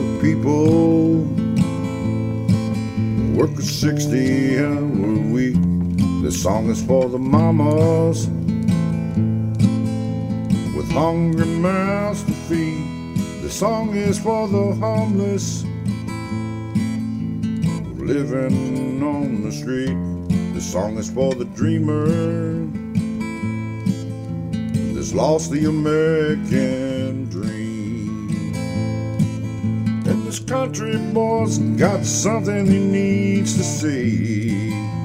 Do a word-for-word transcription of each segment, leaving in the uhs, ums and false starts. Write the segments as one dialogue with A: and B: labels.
A: people work a sixty hour week. This song is for the mamas with hungry mouths to feed. This song is for the homeless living on the street. This song is for the dreamer that's lost the American dream. And this country boy's got something he needs to see.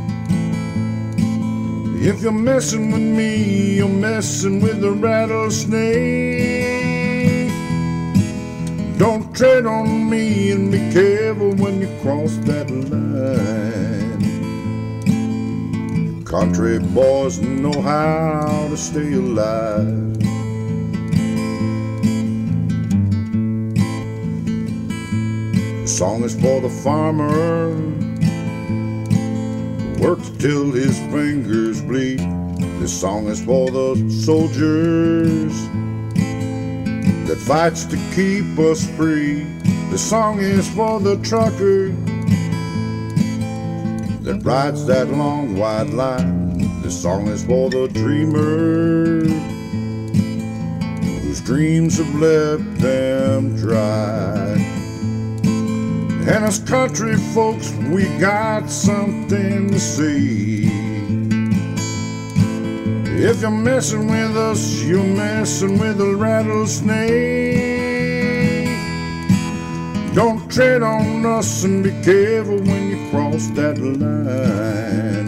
A: If you're messing with me, you're messing with the rattlesnake. Don't tread on me and be careful when you cross that line. Country boys know how to stay alive. The song is for the farmer who works till his fingers bleed. This song is for the soldiers that fights to keep us free. This song is for the trucker that rides that long wide line. This song is for the dreamer whose dreams have left them dry. And as country folks, we got something to see. If you're messing with us, you're messing with a rattlesnake. Don't tread on us and be careful when you cross that line.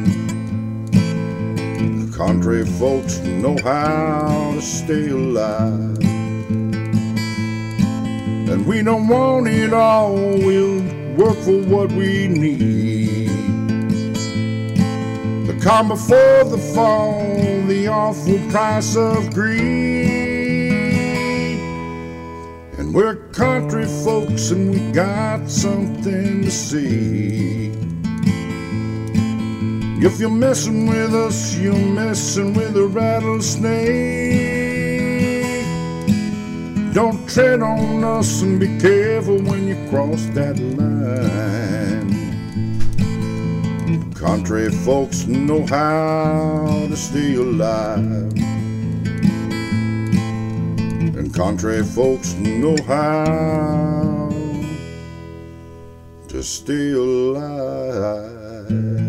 A: Country folks know how to stay alive. And we don't want it all, we'll work for what we need. The calm before the fall, the awful price of greed. And we're country folks and we got something to see. If you're messing with us, you're messing with a rattlesnake. Don't tread on us and be careful when you cross that line. Country folks know how to stay alive. And country folks know how to stay alive.